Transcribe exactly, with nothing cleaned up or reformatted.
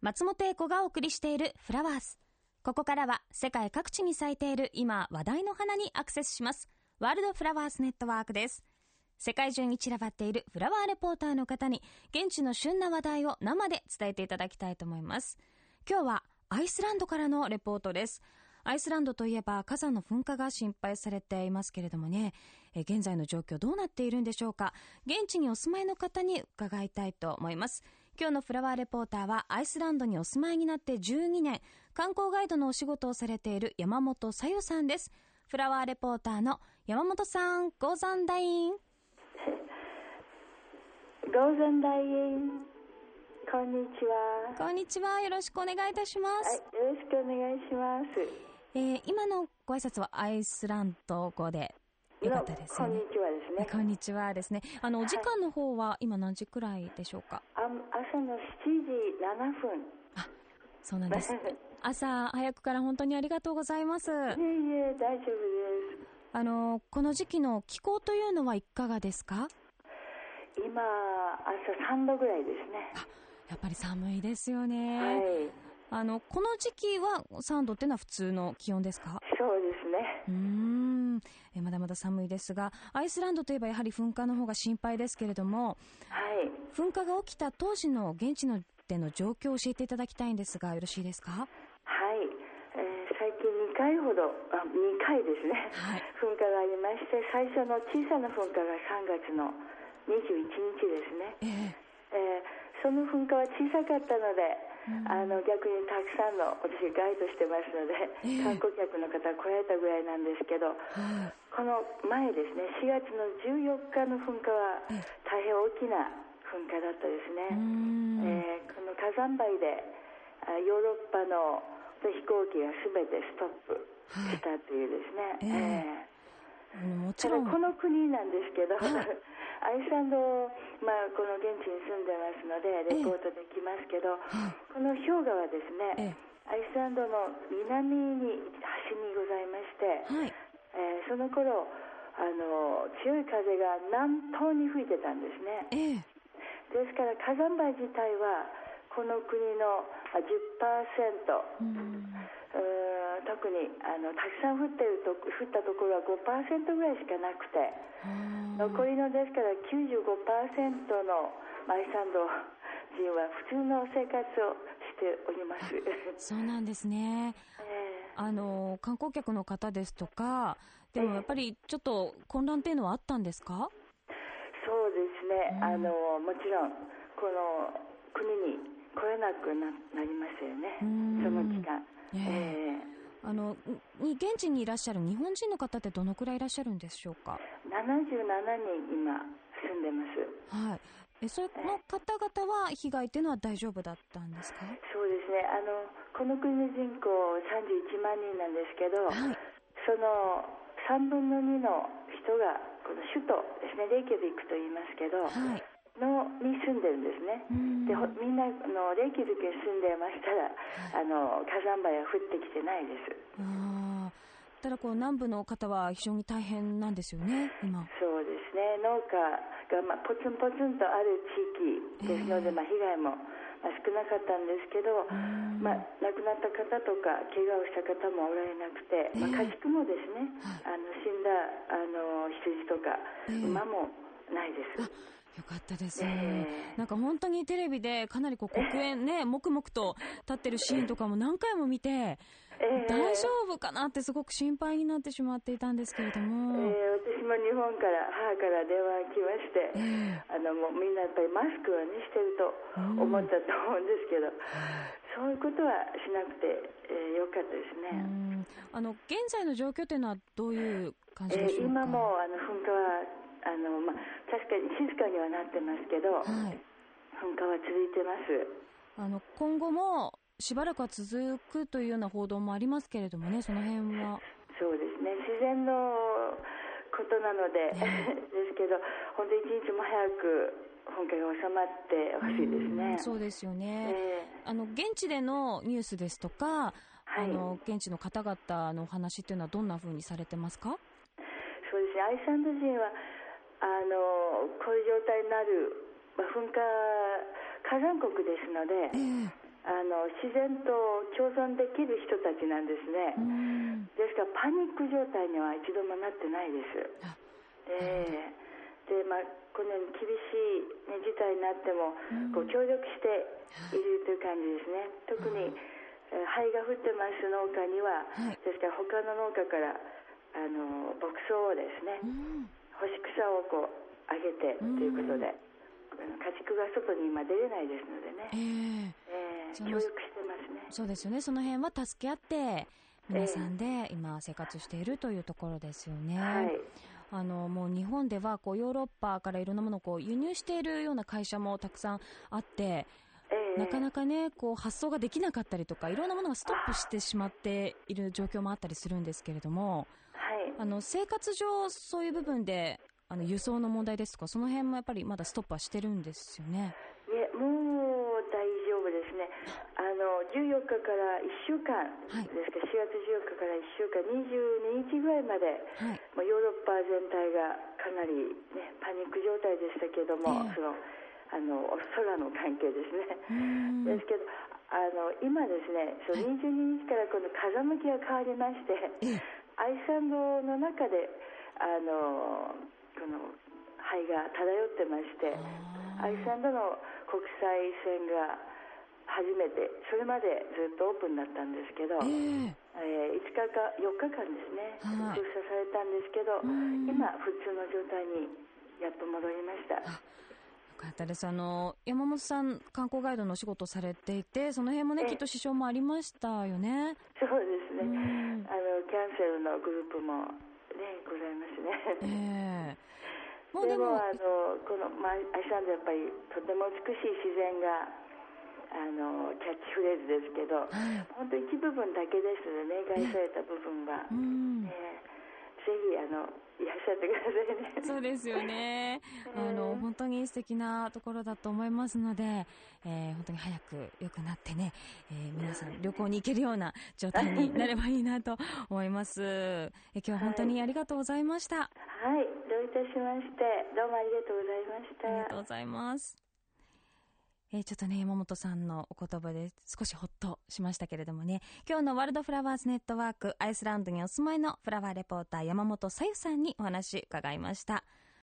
松本英子がお送りしているフラワーズ。ここからは世界各地に咲いている今話題の花にアクセスします。ワールドフラワーズネットワークです。世界中に散らばっているフラワーレポーターの方に現地の旬な話題を生で伝えていただきたいと思います。今日はアイスランドからのレポートです。アイスランドといえば火山の噴火が心配されていますけれどもね、え現在の状況どうなっているんでしょうか。現地にお住まいの方に伺いたいと思います。今日のフラワーレポーターはアイスランドにお住まいになってじゅうにねん、観光ガイドのお仕事をされている山本さよさんです。フラワーレポーターの山本さん、ゴーザンダイン。 ゴーザンダイン、こんにちは。 こんにちは、よろしくお願いいたします。 はい、よろしくお願いします。 えー、今のご挨拶はアイスランド語でよかったですよね。 こんにちはですね。 こんにちはですね。あの、お時間の方は今何時くらいでしょうか。 あ、朝のしちじななふん。 あ、そうなんです。朝早くから本当にありがとうございます。いえいえ、大丈夫です。 あの、この時期の気候というのはいかがですか？ 今、朝さんどぐらいですね。 あ、やっぱり寒いですよね。 はい。 あの、この時期はさんどっていうのは普通の気温ですか？ そうですね。 うーん、えまだまだ寒いですが、アイスランドといえばやはり噴火の方が心配ですけれども、 はい。 噴火が起きた当時の現地のでの状況を教えていただきたいんですが、よろしいですか？ はい。えー、最近にかいほど、あ、にかいですね、はい、噴火がありまして、最初の小さな噴火がさんがつのにじゅういちにちですね。えーえー、その噴火は小さかったので、あの逆にたくさんの、私ガイドしてますので、えー、観光客の方が来られたぐらいなんですけど、はい、この前ですね、しがつのじゅうよっかの噴火は大変大きな噴火だったですね。えー、この火山灰でヨーロッパの飛行機が全てストップしたというですね、はい、えー、あのもちろんこの国なんですけど、はい、アイスランド、まあ、この現地に住んでますのでレポートできますけど、えー、この氷河はですね、えー、アイスランドの南に端にございまして、はい、えー、その頃あの強い風が南東に吹いてたんですね、えー、ですから火山灰自体はこの国の じゅっパーセント、うん、う特にあのたくさん降ってると降ったところは ごパーセント ぐらいしかなくて、残りのですから きゅうじゅうごパーセント のアイスランド人は普通の生活をしております。 そうなんですね、えー、あの観光客の方ですとかでもやっぱりちょっと混乱っていうのはあったんですか？ そうですね、あのもちろんこの国に来れなく な, なりますよね、その期間、えーえー、あの現地にいらっしゃる日本人の方ってどのくらいいらっしゃるんでしょうか？ ななじゅうななにん今住んでます。 はい、えその方々は被害っていうのは大丈夫だったんですか？ そうですね、あのこの国の人口さんじゅういちまんにんなんですけど、はい、そのさんぶんのにの人がこの首都ですね、レイキャビックと言いますけど、はい、のに住んでるんですね。でみんなのレイキャビックに住んでましたら、はい、あの火山灰は降ってきてないです。 あただこう南部の方は非常に大変なんですよね今。 そうですね、農家が、まあ、ポツンポツンとある地域ですので、えーまあ、被害も、まあ、少なかったんですけど、まあ、亡くなった方とか怪我をした方もおられなくて、えーまあ、家畜もですね、はい、あの死んだあの羊とか、えー、馬もないです。 よかったです、えー、なんか本当にテレビでかなりこう黒煙ね黙々と立ってるシーンとかも何回も見て、えー、大丈夫かなってすごく心配になってしまっていたんですけれども、 えー、私も日本から母から電話が来まして、えー、あのもうみんなやっぱりマスクを、ね、してると思ったと思うんですけど、うん、そういうことはしなくて、えー、よかったですね。 うんあの現在の状況というのはどういう感じでしょうか？えー、 今もあの噴火はあの、まあ、確かに静かにはなってますけど、はい、噴火は続いてます。 あの今後もしばらくは続くというような報道もありますけれどもね、その辺は。 そうですね、自然のことなので、ね、ですけど本当に一日も早く噴火が収まってほしいですね。 うそうですよね、えー、あの現地でのニュースですとか、はい、あの現地の方々のお話っていうのはどんな風にされてますか？ そうですね、アイスランド人はあのこういう状態になる、まあ、噴火火山国ですので、えーあの自然と共存できる人たちなんですね。ですからパニック状態には一度もなってないです。えー、で、まあ、このように厳しい、ね、事態になってもこう協力しているという感じですね。特に、えー、灰が降ってます農家には、はい、ですから他の農家からあの牧草をですね、干し草をこうあげてということで、家畜が外に今出れないですのでね、えーえー、協力してますね。 そうですよね。その辺は助け合って皆さんで今生活しているというところですよね。はい、あのもう日本ではこうヨーロッパからいろんなものをこう輸入しているような会社もたくさんあって、えー、なかなかねこう発送ができなかったりとかいろんなものがストップしてしまっている状況もあったりするんですけれども、はい、あの生活上そういう部分であの輸送の問題ですとかその辺もやっぱりまだストップはしてるんですよね。 いえ、もう大丈夫ですね。あのじゅうよっかからいっしゅうかんですか、はい、しがつじゅうよっかからいっしゅうかんにじゅうににちぐらいまで、はい、もうヨーロッパ全体がかなり、ね、パニック状態でしたけども、えー、そのあの空の関係ですね。ですけどあの今ですね、そのにじゅうににちからこの風向きが変わりまして、はい、アイスランドの中であのこの灰が漂ってまして、アイスランドの国際線が初めて、それまでずっとオープンだったんですけど、えーえー、いつかかよっかかんですね、封鎖されたんですけど、今普通の状態にやっと戻りました。 よかったです。あの山本さん観光ガイドのお仕事されていて、その辺もね、えー、きっと支障もありましたよね。 そうですね、あのキャンセルのグループも、ね、ございますね。えーで も, でもあのこの、まあ、アイスランドやっぱりとても美しい自然があのキャッチフレーズですけど、はい、本当一部分だけですね、明外された部分は、うんえー、ぜひあのいらっしゃってくださいね。 そうですよね、えー、あの本当に素敵なところだと思いますので、えー、本当に早く良くなってね、えー、皆さん旅行に行けるような状態になればいいなと思います。え今日は本当にありがとうございました。はい、はい、どういたしまして。どうもありがとうございました。 ありがとうございます。えー、ちょっとね山本さんのお言葉で少しほっとしましたけれどもね、今日のワールドフラワーズネットワークアイスランドにお住まいのフラワーレポーター山本さゆさんにお話伺いました。